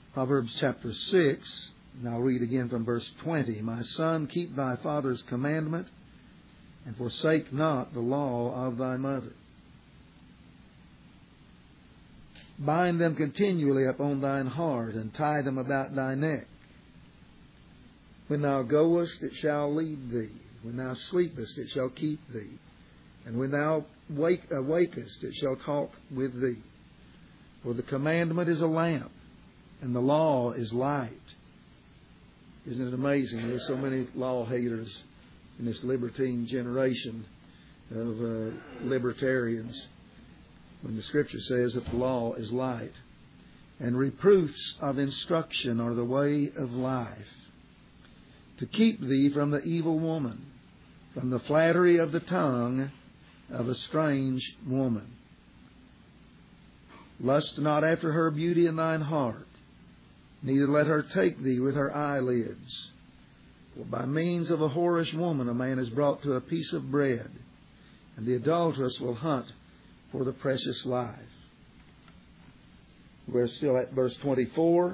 Proverbs chapter 6, and I'll read again from verse 20. My son, keep thy father's commandment, and forsake not the law of thy mother. Bind them continually upon thine heart, and tie them about thy neck. When thou goest, it shall lead thee. When thou sleepest, it shall keep thee. And when thou awakest, it shall talk with thee. For the commandment is a lamp, and the law is light. Isn't it amazing? There's so many law haters in this libertine generation of libertarians, when the Scripture says that the law is light. And reproofs of instruction are the way of life, to keep thee from the evil woman, from the flattery of the tongue of a strange woman. Lust not after her beauty in thine heart, neither let her take thee with her eyelids. For by means of a whorish woman a man is brought to a piece of bread, and the adulteress will hunt for the precious life. We're still at verse 24.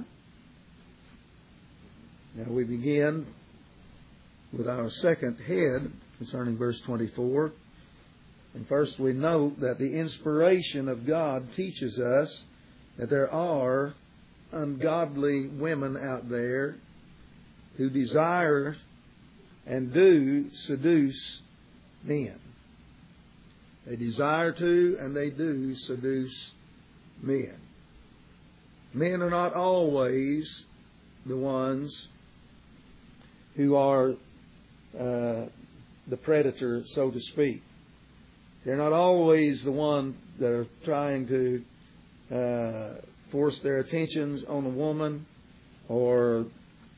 Now we begin with our second head concerning verse 24. And first we note that the inspiration of God teaches us that there are ungodly women out there who desire and do seduce men. They desire to and they do seduce men. Men are not always the ones who are the predator, so to speak. They're not always the ones that are trying to force their attentions on a woman or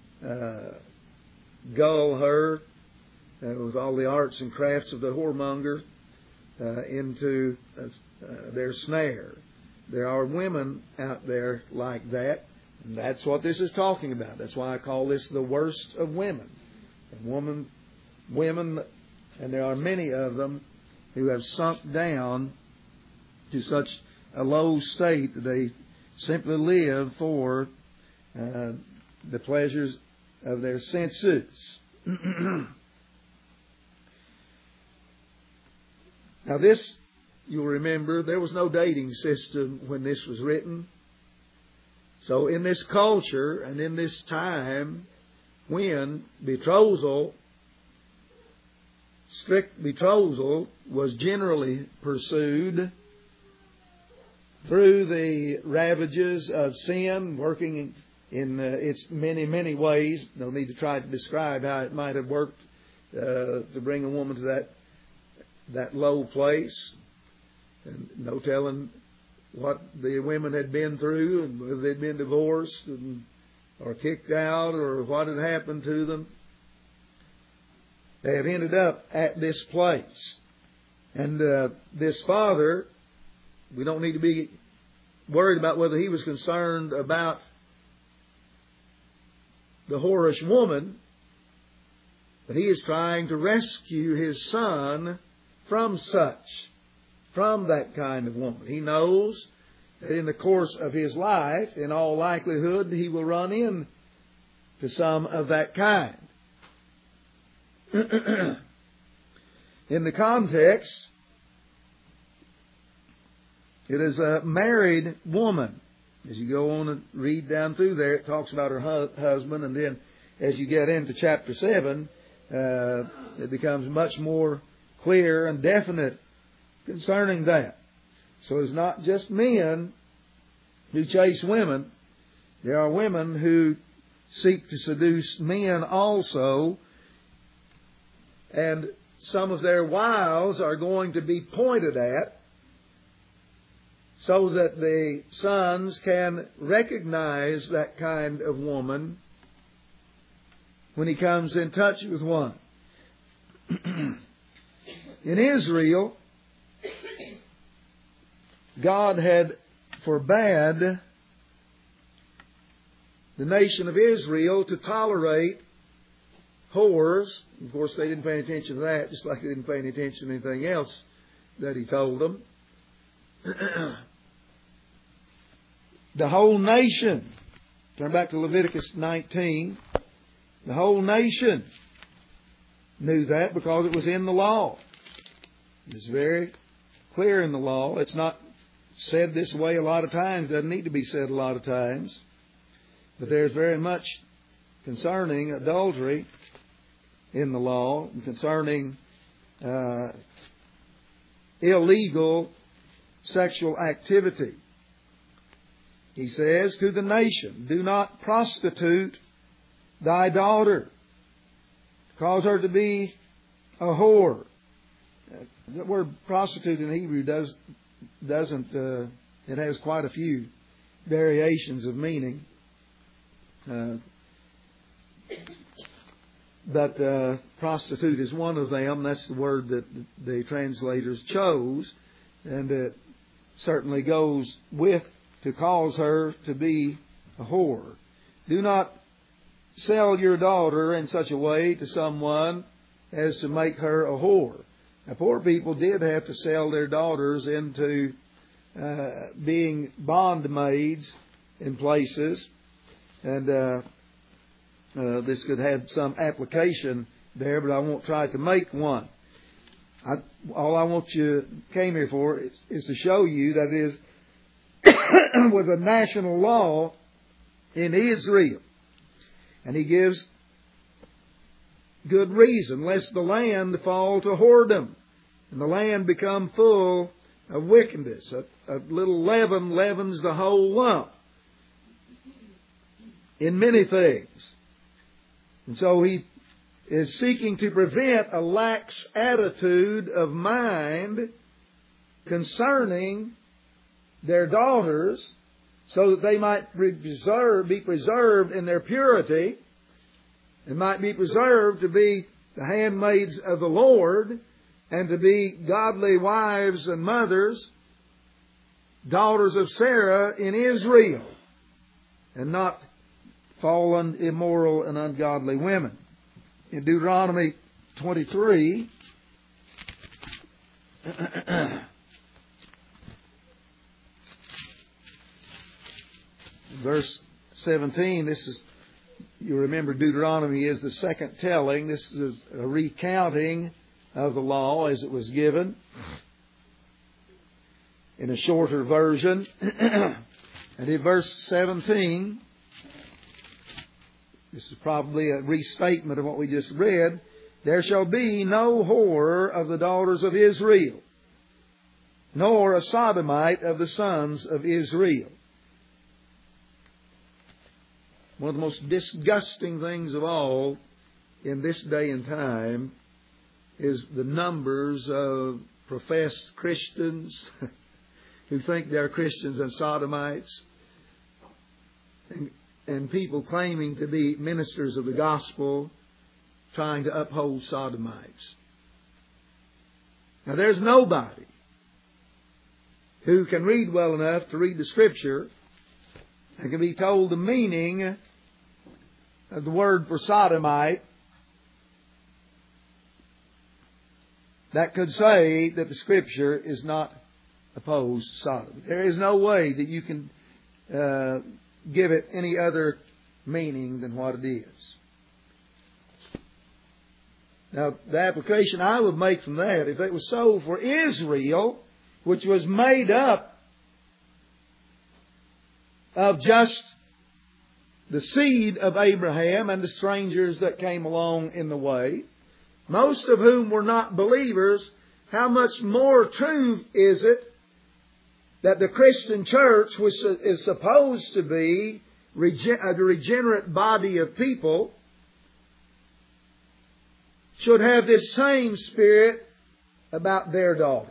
gull her with all the arts and crafts of the whoremonger into their snare. There are women out there like that, and that's what this is talking about. That's why I call this the worst of women. And women, and there are many of them who have sunk down to such a low state that they simply live for the pleasures of their senses. Now this, you'll remember, there was no dating system when this was written. So in this culture and in this time when strict betrothal was generally pursued through the ravages of sin, working in its many, many ways. No need to try to describe how it might have worked to bring a woman to that low place. And no telling what the women had been through, and whether they'd been divorced or kicked out, or what had happened to them. They have ended up at this place. And this father, we don't need to be worried about whether he was concerned about the whorish woman, but he is trying to rescue his son from that kind of woman. He knows that in the course of his life, in all likelihood, he will run into some of that kind. In the context, it is a married woman. As you go on and read down through there, it talks about her husband, and then as you get into chapter 7, it becomes much more clear and definite concerning that. So it's not just men who chase women. There are women who seek to seduce men also, and some of their wiles are going to be pointed at so that the sons can recognize that kind of woman when he comes in touch with one. In Israel, God had forbade the nation of Israel to tolerate whores. Of course, they didn't pay any attention to that, just like they didn't pay any attention to anything else that he told them. The whole nation Turn back to Leviticus 19. The whole nation knew that because it was in the law. It's very clear in the law. It's not said this way a lot of times. It doesn't need to be said a lot of times. But there's very much concerning adultery in the law, and concerning illegal sexual activity. He says to the nation, do not prostitute thy daughter. Cause her to be a whore. The word prostitute in Hebrew doesn't it has quite a few variations of meaning. But prostitute is one of them. That's the word that the translators chose. And it certainly goes with to cause her to be a whore. Do not sell your daughter in such a way to someone as to make her a whore. Now, poor people did have to sell their daughters into being bondmaids in places. And this could have some application there, but I won't try to make one. All I want you came here for is to show you that it was a national law in Israel. And he gives good reason, lest the land fall to whoredom, and the land become full of wickedness. A little leaven leavens the whole lump in many things. And so he is seeking to prevent a lax attitude of mind concerning their daughters, so that they might be preserved in their purity, and might be preserved to be the handmaids of the Lord, and to be godly wives and mothers, daughters of Sarah in Israel, and not fallen, immoral, and ungodly women. In Deuteronomy 23, verse 17, this is, you remember Deuteronomy is the second telling. This is a recounting of the law as it was given in a shorter version. And in verse 17, this is probably a restatement of what we just read. There shall be no whore of the daughters of Israel, nor a sodomite of the sons of Israel. One of the most disgusting things of all in this day and time is the numbers of professed Christians who think they're Christians and sodomites, and people claiming to be ministers of the gospel trying to uphold sodomites. Now, there's nobody who can read well enough to read the Scripture and can be told the meaning of the word for sodomite that could say that the Scripture is not opposed to sodomy. There is no way that you can give it any other meaning than what it is. Now, the application I would make from that, if it was so for Israel, which was made up of just the seed of Abraham and the strangers that came along in the way, most of whom were not believers, how much more true is it that the Christian church, which is supposed to be a regenerate body of people, should have this same spirit about their daughters.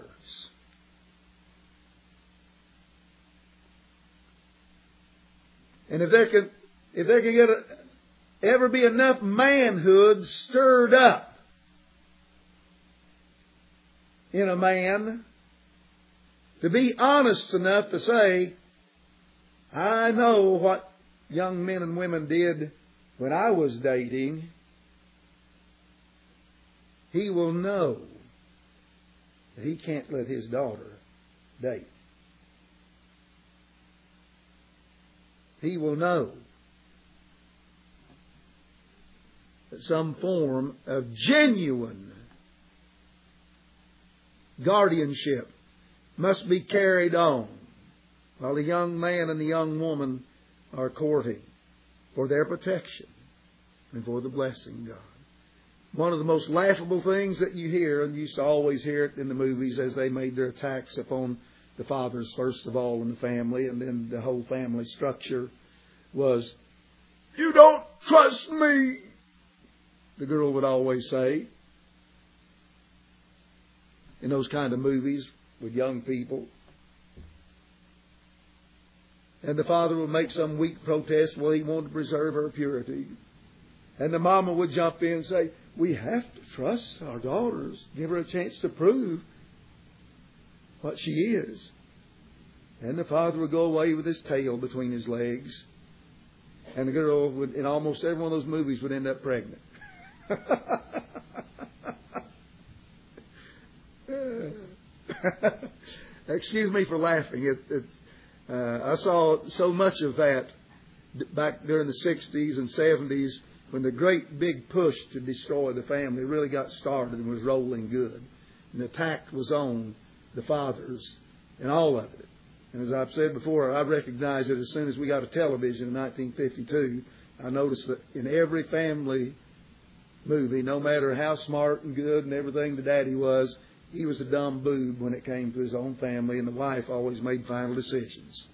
And if there can ever be enough manhood stirred up in a man to be honest enough to say, I know what young men and women did when I was dating, he will know that he can't let his daughter date. He will know that some form of genuine guardianship must be carried on while the young man and the young woman are courting for their protection and for the blessing of God. One of the most laughable things that you hear, and you used to always hear it in the movies as they made their attacks upon the fathers first of all in the family and then the whole family structure, was, "You don't trust me," the girl would always say in those kind of movies with young people. And the father would make some weak protest, well, he wanted to preserve her purity. And the mama would jump in and say, "We have to trust our daughters, give her a chance to prove what she is." And the father would go away with his tail between his legs. And the girl would, in almost every one of those movies, would end up pregnant. Excuse me for laughing. I saw so much of that back during the 60s and 70s when the great big push to destroy the family really got started and was rolling good. And the attack was on the fathers and all of it. And as I've said before, I recognized it as soon as we got a television in 1952. I noticed that in every family movie, no matter how smart and good and everything the daddy was, he was a dumb boob when it came to his own family, and the wife always made final decisions.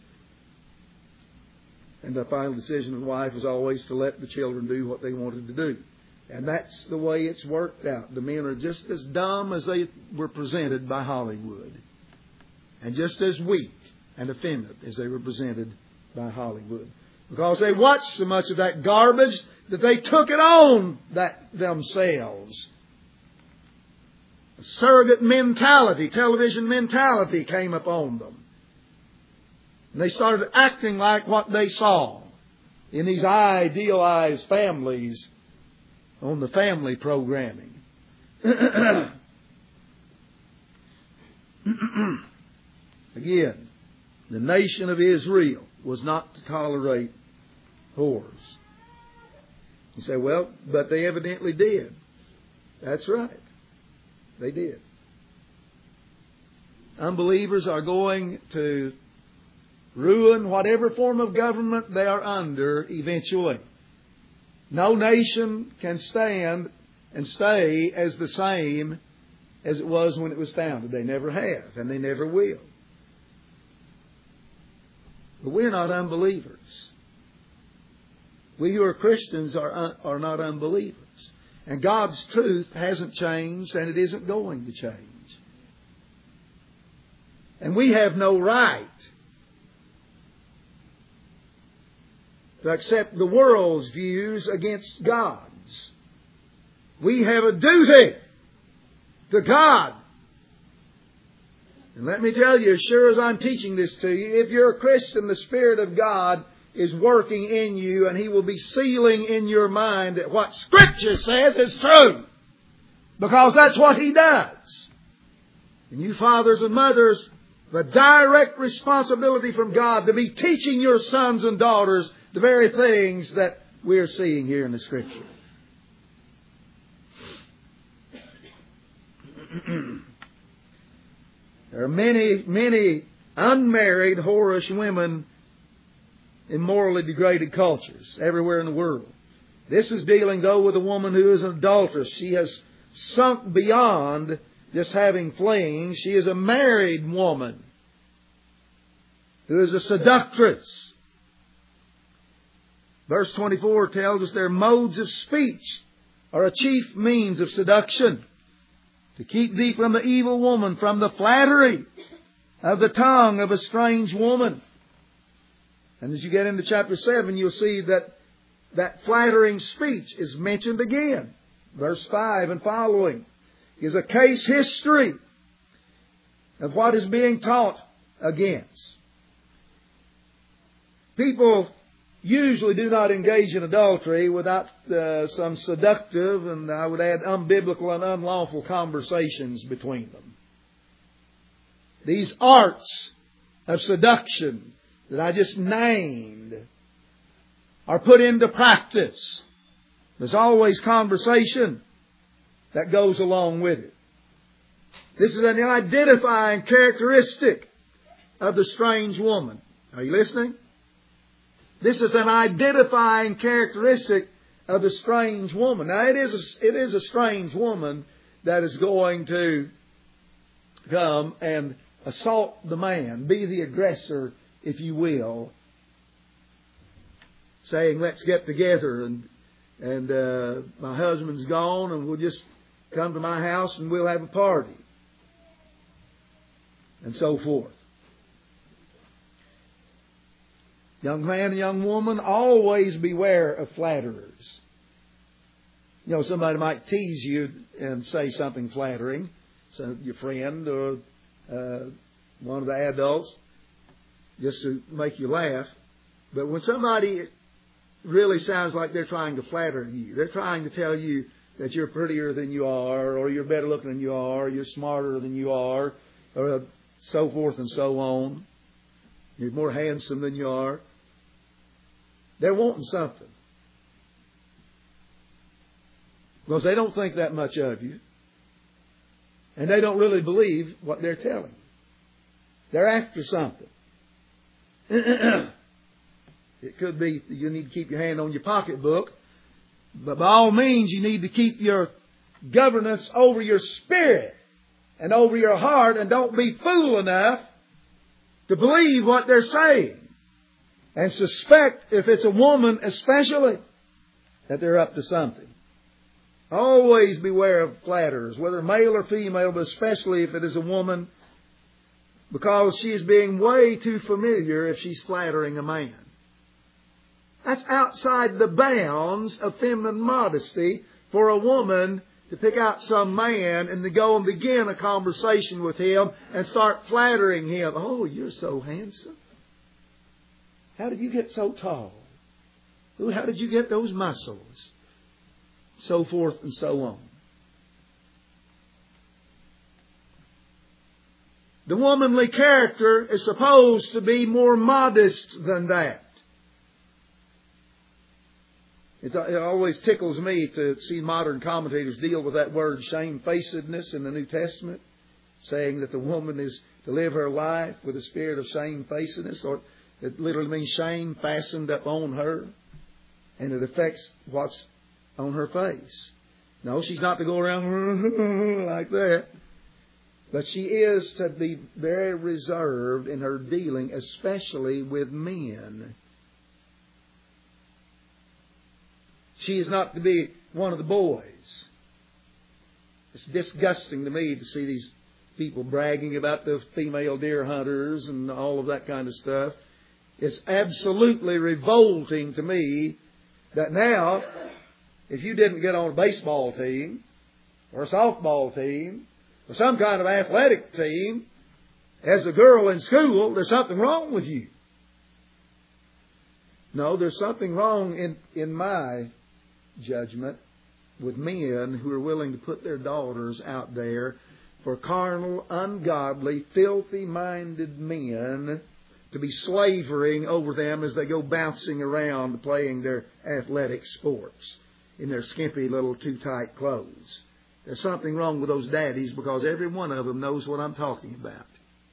And the final decision of the wife was always to let the children do what they wanted to do. And that's the way it's worked out. The men are just as dumb as they were presented by Hollywood, and just as weak and effeminate as they were presented by Hollywood. Because they watched so much of that garbage that they took it on themselves. A surrogate mentality, television mentality came upon them. And they started acting like what they saw in these idealized families on the family programming. Again, the nation of Israel was not to tolerate whores. You say, well, but they evidently did. That's right. They did. Unbelievers are going to ruin whatever form of government they are under eventually. No nation can stand and stay as the same as it was when it was founded. They never have, and they never will. But we're not unbelievers. We who are Christians are not unbelievers. And God's truth hasn't changed, and it isn't going to change. And we have no right to accept the world's views against God's. We have a duty to God. And let me tell you, as sure as I'm teaching this to you, if you're a Christian, the Spirit of God is working in you, and He will be sealing in your mind that what Scripture says is true. Because that's what He does. And you fathers and mothers, the direct responsibility from God to be teaching your sons and daughters the very things that we're seeing here in the Scripture. There are many, many unmarried, whorish women in morally degraded cultures everywhere in the world. This is dealing, though, with a woman who is an adulteress. She has sunk beyond just having flings. She is a married woman who is a seductress. Verse 24 tells us their modes of speech are a chief means of seduction. To keep thee from the evil woman, from the flattery of the tongue of a strange woman. And as you get into chapter 7, you'll see that flattering speech is mentioned again. Verse 5 and following is a case history of what is being taught against. People usually do not engage in adultery without some seductive, and I would add unbiblical and unlawful conversations between them. These arts of seduction that I just named are put into practice There's always conversation that goes along with it. This is an identifying characteristic of the strange woman. Are you listening? This is an identifying characteristic of the strange woman. Now, it is a strange woman that is going to come and assault the man, be the aggressor, if you will, saying, let's get together and my husband's gone and we'll just come to my house and we'll have a party. And so forth. Young man and young woman, always beware of flatterers. You know, somebody might tease you and say something flattering. So your friend or one of the adults, just to make you laugh. But when somebody really sounds like they're trying to flatter you, they're trying to tell you that you're prettier than you are, or you're better looking than you are, or you're smarter than you are, or so forth and so on. You're more handsome than you are. They're wanting something. Because they don't think that much of you. And they don't really believe what they're telling you. They're after something. It could be you need to keep your hand on your pocketbook. But by all means, you need to keep your governance over your spirit and over your heart. And don't be fool enough to believe what they're saying. And suspect, if it's a woman especially, that they're up to something. Always beware of flatterers, whether male or female, but especially if it is a woman, because she is being way too familiar if she's flattering a man. That's outside the bounds of feminine modesty for a woman to pick out some man and to go and begin a conversation with him and start flattering him. Oh, you're so handsome. How did you get so tall? How did you get those muscles? So forth and so on. The womanly character is supposed to be more modest than that. It always tickles me to see modern commentators deal with that word shamefacedness in the New Testament, saying that the woman is to live her life with a spirit of shamefacedness, or it literally means shame fastened up on her, and it affects what's on her face. No, she's not to go around like that. But she is to be very reserved in her dealing, especially with men. She is not to be one of the boys. It's disgusting to me to see these people bragging about the female deer hunters and all of that kind of stuff. It's absolutely revolting to me that now, if you didn't get on a baseball team or a softball team or some kind of athletic team as a girl in school, there's something wrong with you. No, there's something wrong in my judgment with men who are willing to put their daughters out there for carnal, ungodly, filthy-minded men to be slavering over them as they go bouncing around playing their athletic sports in their skimpy little too tight clothes. There's something wrong with those daddies, because every one of them knows what I'm talking about.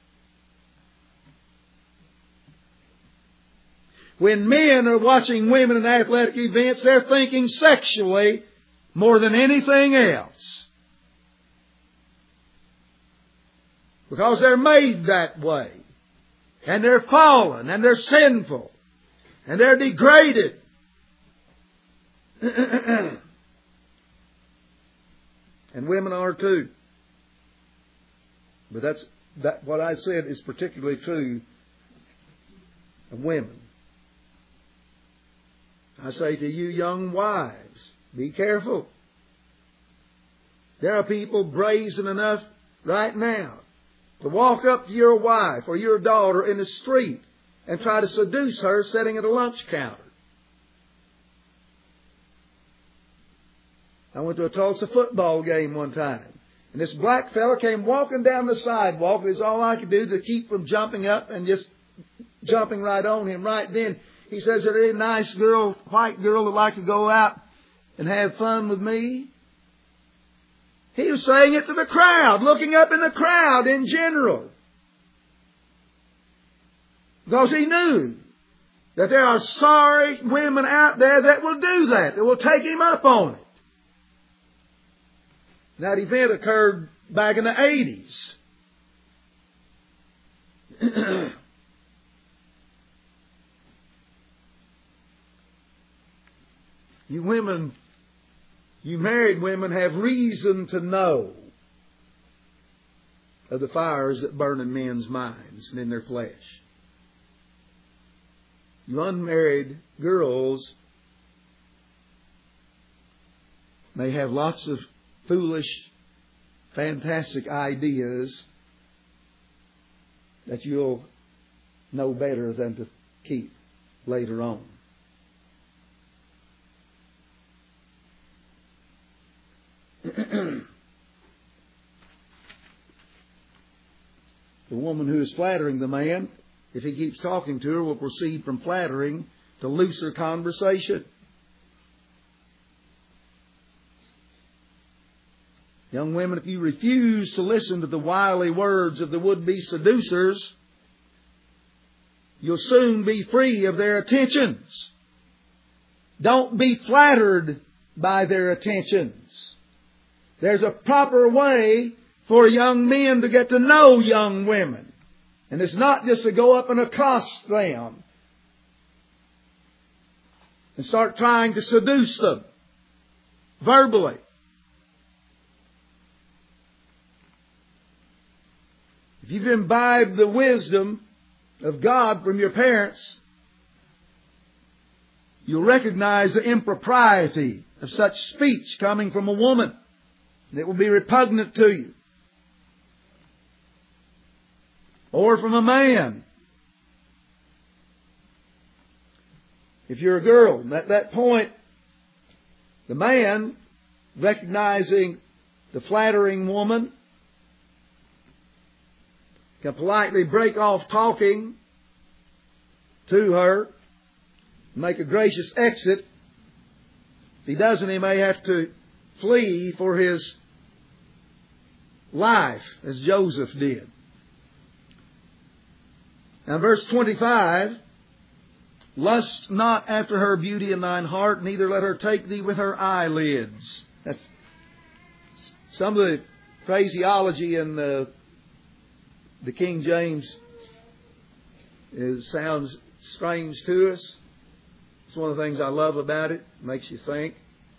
When men are watching women in athletic events, they're thinking sexually more than anything else. Because they're made that way. And they're fallen, and they're sinful, and they're degraded. And women are too. But what I said is particularly true of women. I say to you young wives, be careful. There are people brazen enough right now to walk up to your wife or your daughter in the street and try to seduce her sitting at a lunch counter. I went to a Tulsa football game one time, and this black fella came walking down the sidewalk. It was all I could do to keep from jumping up and just jumping right on him right then. He says, "There's a nice girl, white girl, would like to go out and have fun with me? He was saying it to the crowd, looking up in the crowd in general. Because he knew that there are sorry women out there that will do that will take him up on it. That event occurred back in the 80s. You women, you married women have reason to know of the fires that burn in men's minds and in their flesh. You unmarried girls may have lots of foolish, fantastic ideas that you'll know better than to keep later on. The woman who is flattering the man, if he keeps talking to her, will proceed from flattering to looser conversation. Young women, if you refuse to listen to the wily words of the would-be seducers, you'll soon be free of their attentions. Don't be flattered by their attentions. There's a proper way for young men to get to know young women. And it's not just to go up and accost them and start trying to seduce them verbally. If you've imbibed the wisdom of God from your parents, you'll recognize the impropriety of such speech coming from a woman. It will be repugnant to you. Or from a man. If you're a girl, at that point, the man, recognizing the flattering woman, can politely break off talking to her, make a gracious exit. If he doesn't, he may have to flee for his life, as Joseph did. Now, verse 25, lust not after her beauty in thine heart, neither let her take thee with her eyelids. That's some of the phraseology in the King James sounds strange to us. It's one of the things I love about it. It makes you think.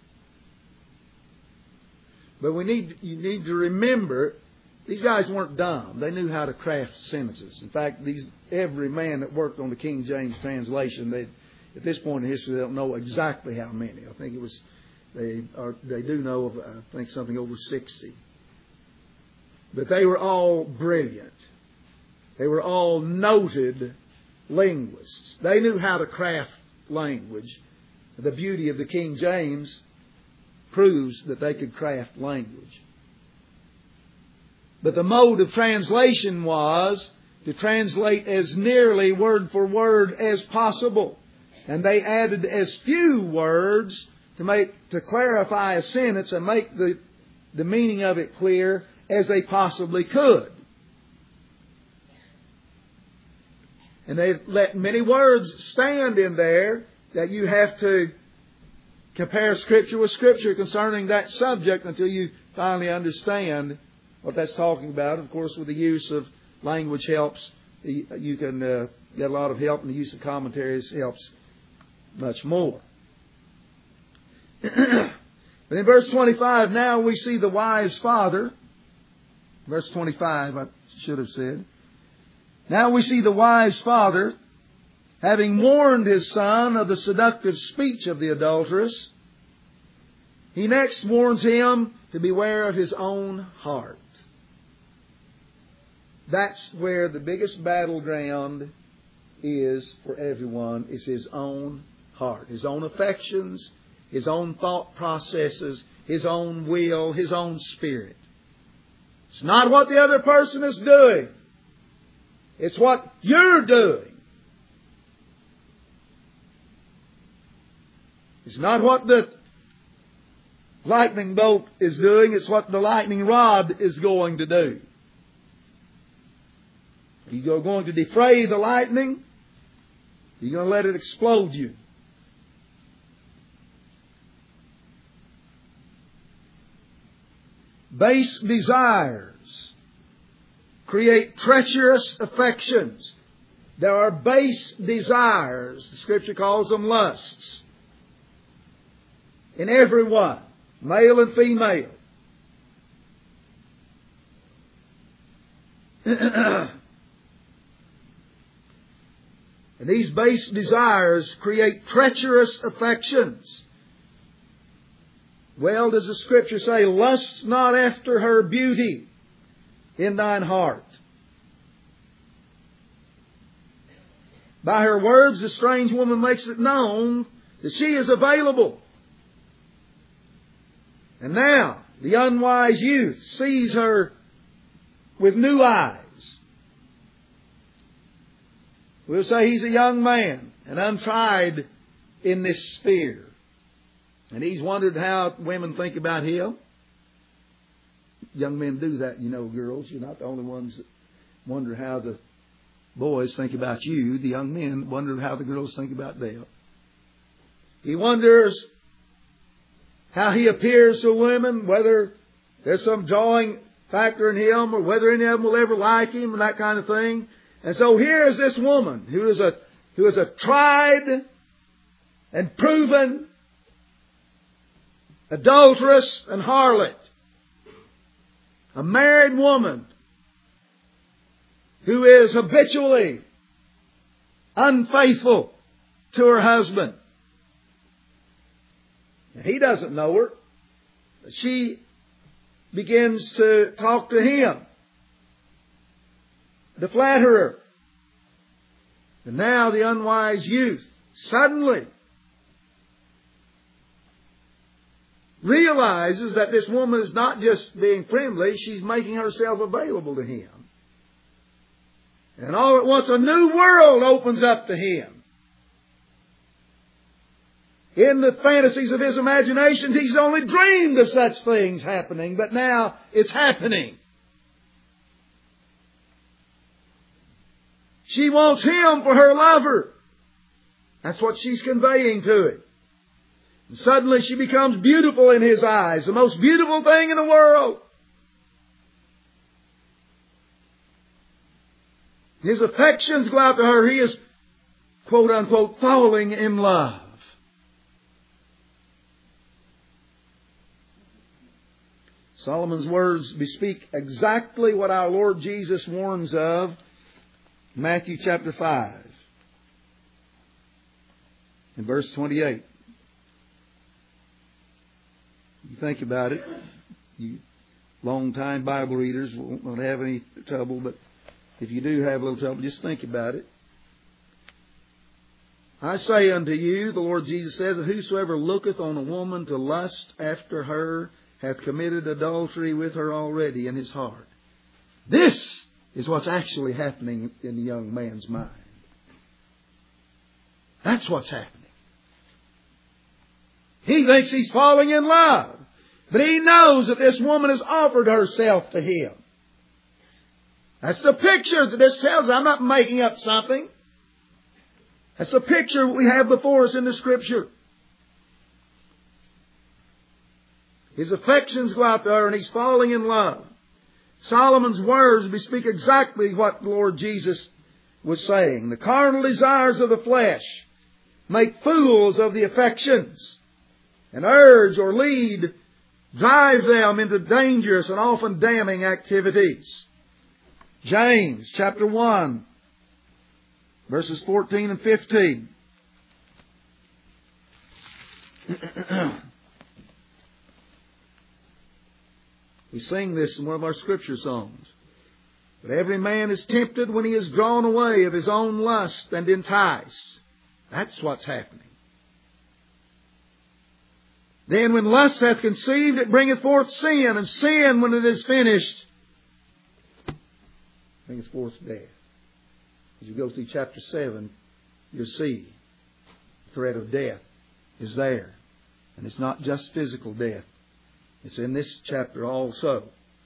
But you need to remember, these guys weren't dumb. They knew how to craft sentences. In fact, every man that worked on the King James translation, at this point in history, they don't know exactly how many. I think they do know of, I think, something over 60. But they were all brilliant. They were all noted linguists. They knew how to craft language. The beauty of the King James proves that they could craft language. But the mode of translation was to translate as nearly word for word as possible. And they added as few words to clarify a sentence and make the meaning of it clear as they possibly could. And they let many words stand in there that you have to compare Scripture with Scripture concerning that subject until you finally understand what that's talking about. Of course, with the use of language helps, you can get a lot of help, and the use of commentaries helps much more. But in verse 25, now we see the wise father. Verse 25, I should have said. Now we see the wise father, having warned his son of the seductive speech of the adulteress, he next warns him to beware of his own heart. That's where the biggest battleground is for everyone, is his own heart. His own affections, his own thought processes, his own will, his own spirit. It's not what the other person is doing. It's what you're doing. It's not what the lightning bolt is doing. It's what the lightning rod is going to do. You're going to defray the lightning. You're going to let it explode you. Base desires create treacherous affections. There are base desires. The Scripture calls them lusts. In everyone, male and female. And these base desires create treacherous affections. Well, does the Scripture say, lust not after her beauty in thine heart? By her words, the strange woman makes it known that she is available. And now, the unwise youth sees her with new eyes. We'll say he's a young man and untried in this sphere. And he's wondered how women think about him. Young men do that, you know, girls. You're not the only ones that wonder how the boys think about you. The young men wonder how the girls think about them. He wonders how he appears to women, whether there's some drawing factor in him or whether any of them will ever like him and that kind of thing. And so here is this woman who is a tried and proven adulteress and harlot. A married woman who is habitually unfaithful to her husband. And he doesn't know her. But she begins to talk to him, to flatter her. And now the unwise youth suddenly realizes that this woman is not just being friendly, she's making herself available to him. And all at once a new world opens up to him. In the fantasies of his imagination, he's only dreamed of such things happening, but now it's happening. She wants him for her lover. That's what she's conveying to him. And suddenly she becomes beautiful in his eyes, the most beautiful thing in the world. His affections go out to her. He is, quote unquote, falling in love. Solomon's words bespeak exactly what our Lord Jesus warns of in Matthew chapter 5 in verse 28. You think about it. You long-time Bible readers won't have any trouble, but if you do have a little trouble, just think about it. I say unto you, the Lord Jesus says, that whosoever looketh on a woman to lust after her hath committed adultery with her already in his heart. This is what's actually happening in the young man's mind. That's what's happening. He thinks he's falling in love. But he knows that this woman has offered herself to him. That's the picture that this tells us. I'm not making up something. That's the picture we have before us in the Scripture. His affections go out to her and he's falling in love. Solomon's words bespeak exactly what the Lord Jesus was saying. The carnal desires of the flesh make fools of the affections and urge or drive them into dangerous and often damning activities. James chapter 1, verses 14 and 15. We sing this in one of our scripture songs. But every man is tempted when he is drawn away of his own lust and enticed. That's what's happening. Then when lust hath conceived, it bringeth forth sin. And sin, when it is finished, bringeth forth death. As you go through chapter 7, you'll see the threat of death is there. And it's not just physical death. It's in this chapter also.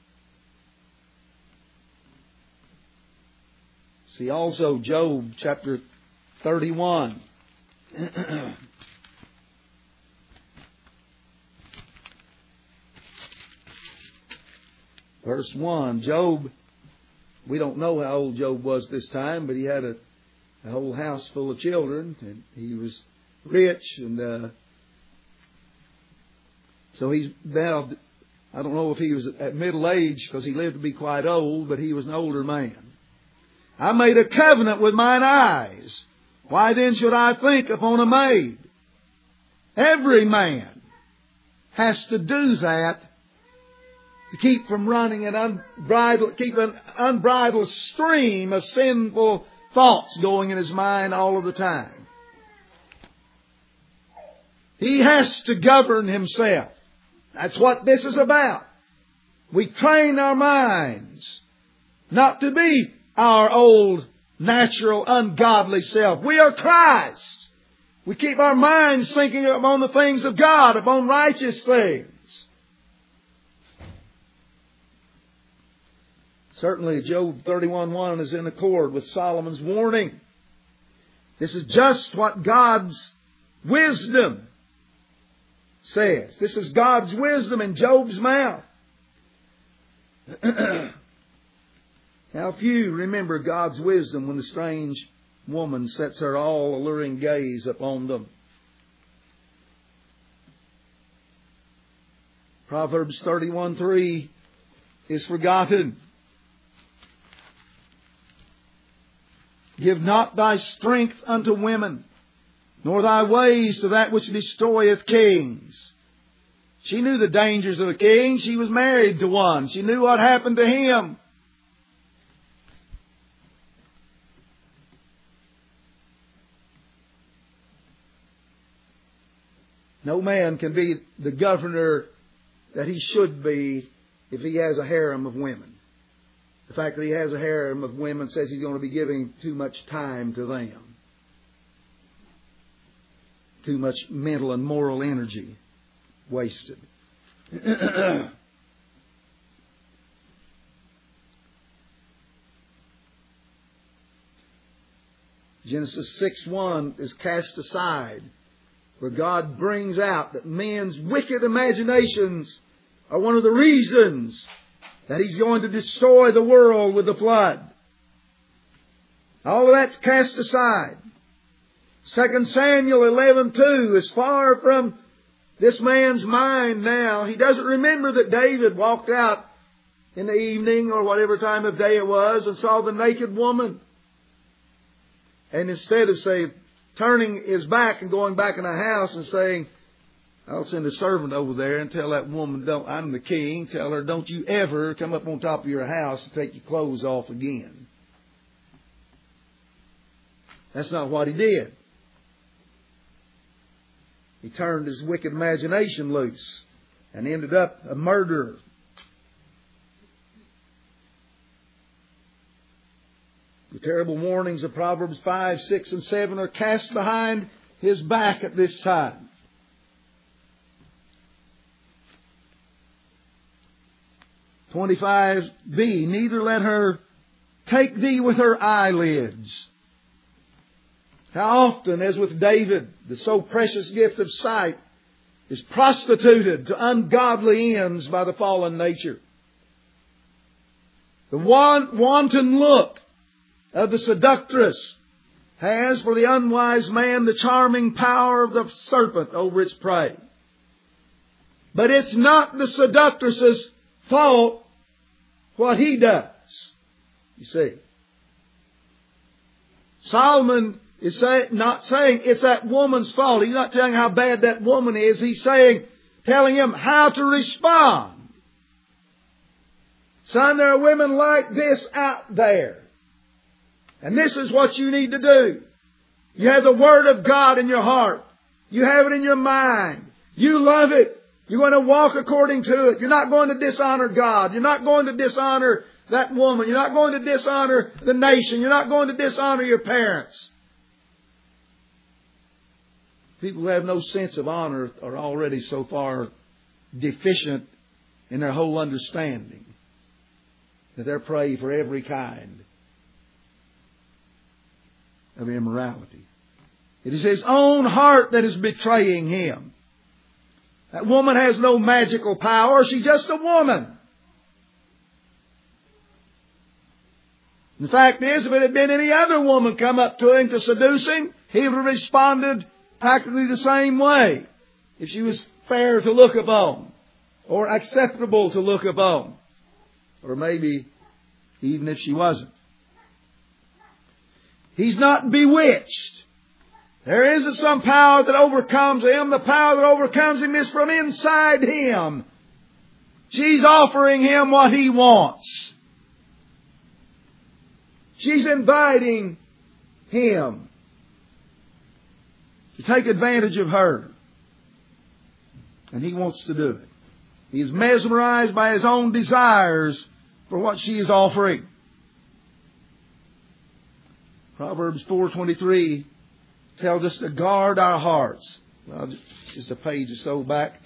See also Job chapter 31. Verse 1. Job, we don't know how old Job was this time, but he had a whole house full of children, and he was rich, and so he's now, I don't know if he was at middle age because he lived to be quite old, but he was an older man. I made a covenant with mine eyes. Why then should I think upon a maid? Every man has to do that to keep from running an unbridled stream of sinful thoughts going in his mind all of the time. He has to govern himself. That's what this is about. We train our minds not to be our old, natural, ungodly self. We are Christ. We keep our minds thinking upon the things of God, upon righteous things. Certainly, Job 31:1 is in accord with Solomon's warning. This is just what God's wisdom says. This is God's wisdom in Job's mouth. How few remember God's wisdom when the strange woman sets her all-alluring gaze upon them. Proverbs 31:3 is forgotten. Give not thy strength unto women, nor thy ways to that which destroyeth kings. She knew the dangers of a king. She was married to one. She knew what happened to him. No man can be the governor that he should be if he has a harem of women. The fact that he has a harem of women says he's going to be giving too much time to them. Too much mental and moral energy wasted. Genesis 6:1 is cast aside, where God brings out that men's wicked imaginations are one of the reasons that He's going to destroy the world with the flood. All of that's cast aside. 2 Samuel 11:2 is far from this man's mind now. He doesn't remember that David walked out in the evening or whatever time of day it was and saw the naked woman. And instead of, say, turning his back and going back in the house and saying, I'll send a servant over there and tell that woman, I'm the king. Tell her, don't you ever come up on top of your house and take your clothes off again. That's not what he did. He turned his wicked imagination loose and ended up a murderer. The terrible warnings of Proverbs 5, 6, and 7 are cast behind his back at this time. (25b) Neither let her take thee with her eyelids. How often, as with David, the so precious gift of sight is prostituted to ungodly ends by the fallen nature. The wanton look of the seductress has for the unwise man the charming power of the serpent over its prey. But it's not the seductress's fault what he does. You see. Solomon is not saying it's that woman's fault. He's not telling how bad that woman is. He's telling him how to respond. Son, there are women like this out there. And this is what you need to do. You have the Word of God in your heart. You have it in your mind. You love it. You're going to walk according to it. You're not going to dishonor God. You're not going to dishonor that woman. You're not going to dishonor the nation. You're not going to dishonor your parents. People who have no sense of honor are already so far deficient in their whole understanding that they're prey for every kind of immorality. It is his own heart that is betraying him. That woman has no magical power. She's just a woman. The fact is, if it had been any other woman come up to him to seduce him, he would have responded practically the same way. If she was fair to look upon, or acceptable to look upon, or maybe even if she wasn't. He's not bewitched. There isn't some power that overcomes him. The power that overcomes him is from inside him. She's offering him what he wants. She's inviting him to take advantage of her. And he wants to do it. He's mesmerized by his own desires for what she is offering. Proverbs 4:23 tells us to guard our hearts. Well, just a page or so back.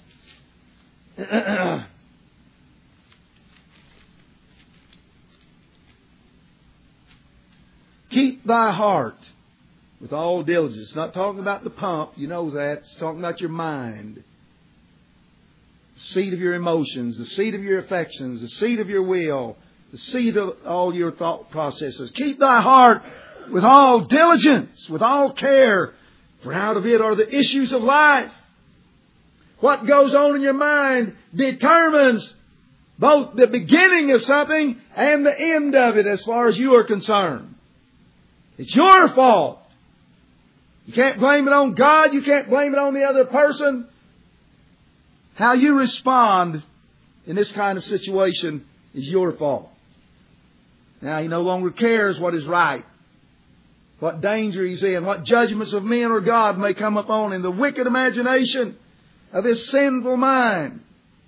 Keep thy heart with all diligence. It's not talking about the pump. You know that. It's talking about your mind. The seat of your emotions, the seat of your affections, the seat of your will, the seat of all your thought processes. Keep thy heart with all diligence, with all care, for out of it are the issues of life. What goes on in your mind determines both the beginning of something and the end of it as far as you are concerned. It's your fault. You can't blame it on God. You can't blame it on the other person. How you respond in this kind of situation is your fault. Now, he no longer cares what is right, what danger he's in, what judgments of men or God may come upon him, the wicked imagination of his sinful mind.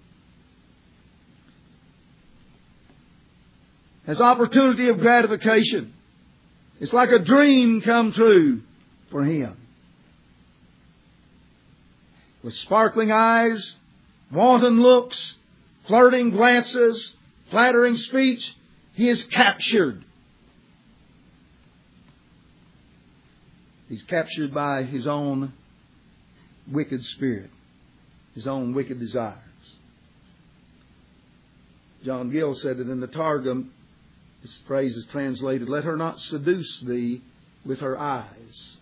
Has opportunity of gratification. It's like a dream come true for him. With sparkling eyes, wanton looks, flirting glances, flattering speech, he is captured. He's captured by his own wicked spirit, his own wicked desires. John Gill said that in the Targum, this phrase is translated, let her not seduce thee with her eyes.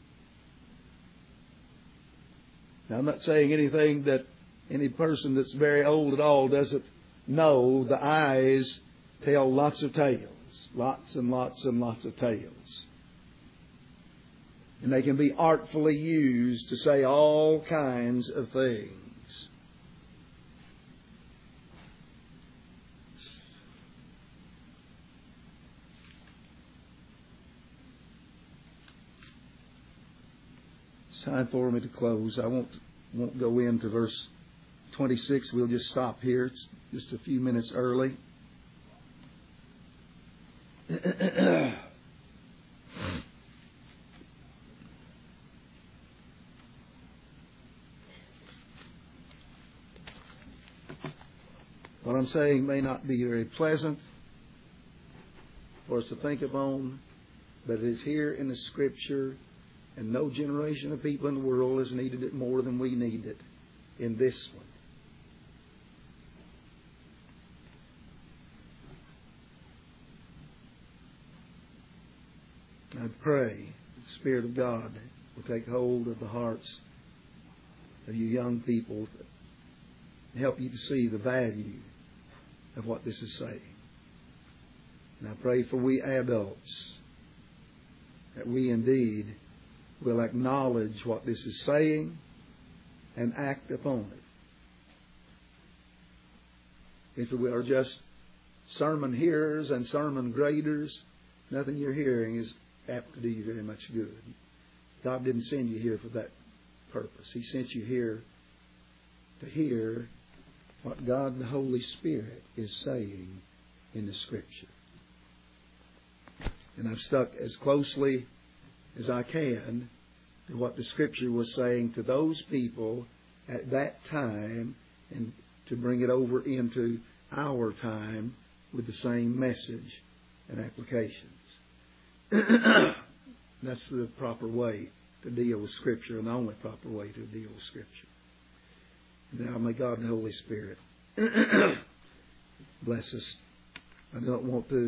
Now, I'm not saying anything that any person that's very old at all doesn't know. The eyes tell lots of tales. Lots and lots and lots of tales. And they can be artfully used to say all kinds of things. It's time for me to close. I won't go into verse 26. We'll just stop here. It's just a few minutes early. What I'm saying may not be very pleasant for us to think upon, but it is here in the Scripture, and no generation of people in the world has needed it more than we need it in this one. I pray the Spirit of God will take hold of the hearts of you young people and help you to see the value of what this is saying. And I pray for we adults that we indeed will acknowledge what this is saying and act upon it. If we are just sermon hearers and sermon graders, nothing you're hearing is apt to do you very much good. God didn't send you here for that purpose. He sent you here to hear what God the Holy Spirit is saying in the Scripture. And I've stuck as closely as I can to what the Scripture was saying to those people at that time, and to bring it over into our time with the same message and applications. That's the proper way to deal with Scripture, and the only proper way to deal with Scripture. Now may God and the Holy Spirit bless us. I don't want to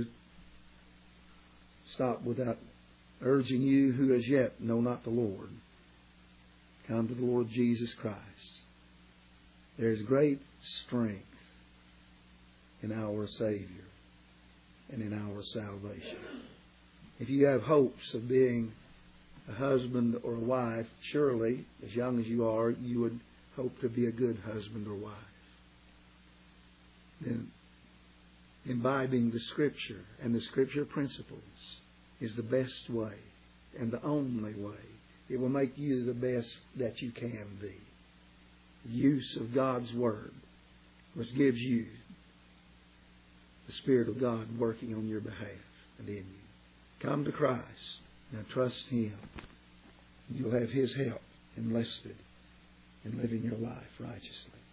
stop without urging you who as yet know not the Lord, come to the Lord Jesus Christ. There is great strength in our Savior and in our salvation. If you have hopes of being a husband or a wife, surely, as young as you are, you would hope to be a good husband or wife. Then imbibing the Scripture and the Scripture principles is the best way and the only way. It will make you the best that you can be. Use of God's Word, which gives you the Spirit of God working on your behalf and in you. Come to Christ. Now trust Him. You'll have His help enlisted in living your life righteously.